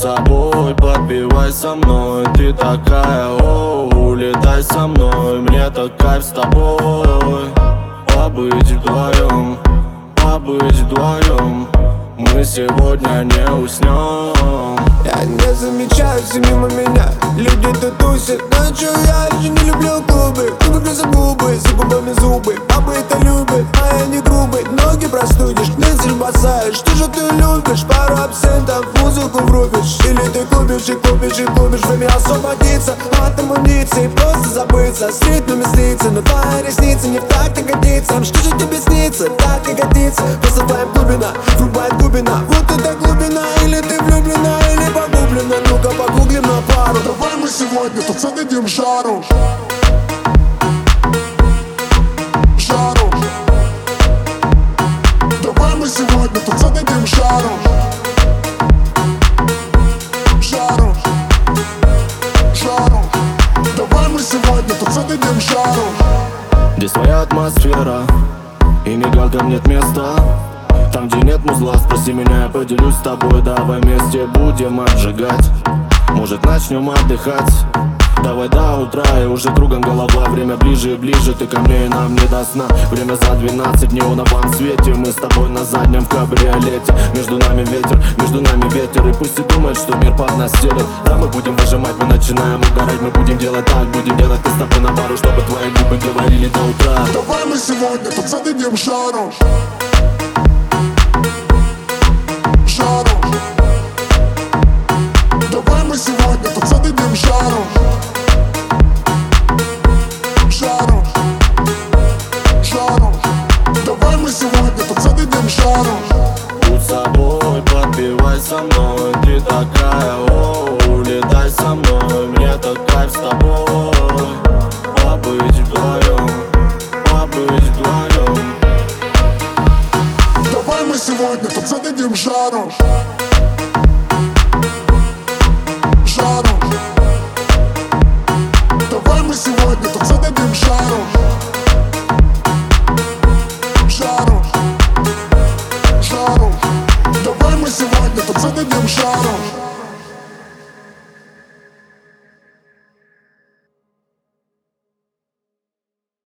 собой, подпевай со мной. Ты такая, улетай со мной. Мне так кайф с тобой. Побыть вдвоем, побыть вдвоем. Мы сегодня не уснем. Я не замечаю, все мимо меня люди тут тусят. Ночью я же не люблю клубы. Губы грызут губы, за губами зубы. Бабы это любят, а я не грубый. Ноги простудишь, мысль бросаешь. Что же ты любишь? Пару абсентов, музыку врубишь. Или ты купишь и купишь и купишь. Время освободиться от амуниции. Просто забыться, с ритмами слиться. Но твои ресницы не в такт ягодицам. Что же тебе снится? Так и годится. Просто твоя глубина врубает глубина. Вот это глубина. Или ты влюблена, или погублена. Ну-ка погуглим на пару. Давай мы сегодня тут зададим жару. Жару. Давай мы сегодня тут зададим жару. Жару. Жару. Давай мы сегодня тут зададим жару. Здесь своя атмосфера, и мигалкам нет места. Там, где нет музла, спроси меня, я поделюсь с тобой. Давай вместе будем отжигать. Может, начнем отдыхать. Давай до утра, и уже кругом голова. Время ближе и ближе, ты ко мне, и нам не до сна. Время за 12, в неоновом свете. Мы с тобой на заднем в кабриолете. Между нами ветер. И пусть и думает, что мир под нас стелет. Да, мы будем выжимать, мы начинаем угорать. Мы будем делать так, будем делать мы с тобой на пару, чтобы твои губы говорили до утра. Давай мы сегодня тут зададим жару. Жару. Давай мы сегодня тут зададим жару. Жару. Жару. Давай мы сегодня тут зададим жару. Будь собой, подпевай со мной. Ты такая, улетай со мной. Мне так кайф с тобой. Побыть вдвоем, побыть вдвоем. Давай мы сегодня тут зададим жару.